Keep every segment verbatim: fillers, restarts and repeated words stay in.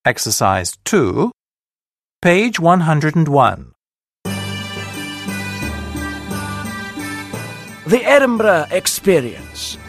Exercise two, page one hundred one. The Edinburgh Experience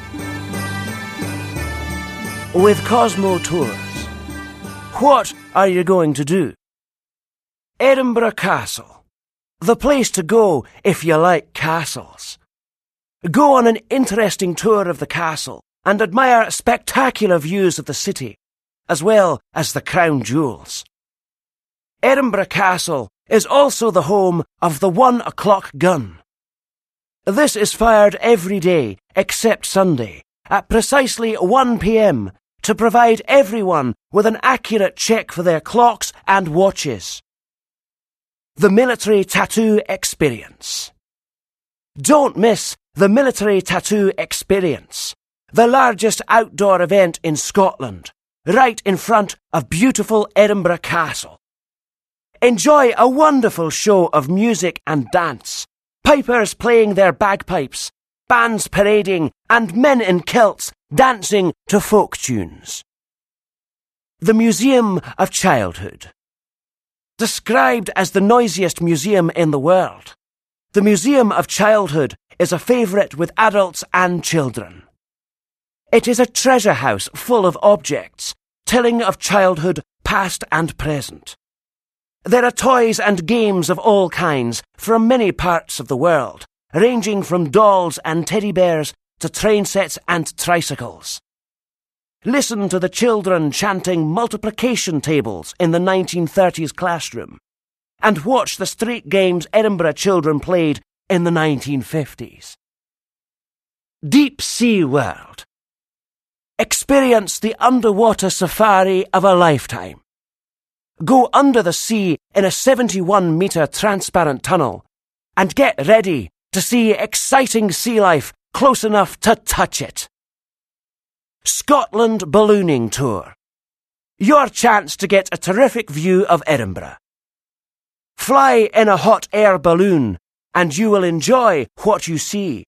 with Cosmo Tours. What are you going to do? Edinburgh Castle. The place to go if you like castles. Go on an interesting tour of the castle and admire spectacular views of the city, as well as the crown jewels. Edinburgh Castle is also the home of the one o'clock gun. This is fired every day, except Sunday, at precisely one p m to provide everyone with an accurate check for their clocks and watches. The Military Tattoo Experience. Don't miss the Military Tattoo Experience, the largest outdoor event in Scotland, right in front of beautiful Edinburgh Castle. Enjoy a wonderful show of music and dance, pipers playing their bagpipes, bands parading, and men in kilts dancing to folk tunes. The Museum of Childhood. Described as the noisiest museum in the world, the Museum of Childhood is a favourite with adults and children. It is a treasure house full of objects, telling of childhood past and present. There are toys and games of all kinds from many parts of the world, ranging from dolls and teddy bears to train sets and tricycles. Listen to the children chanting multiplication tables in the nineteen thirties classroom, and watch the street games Edinburgh children played in the nineteen fifties. Deep Sea World. Experience the underwater safari of a lifetime. Go under the sea in a seventy-one metre transparent tunnel and get ready to see exciting sea life close enough to touch it. Scotland Ballooning Tour. Your chance to get a terrific view of Edinburgh. Fly in a hot air balloon and you will enjoy what you see.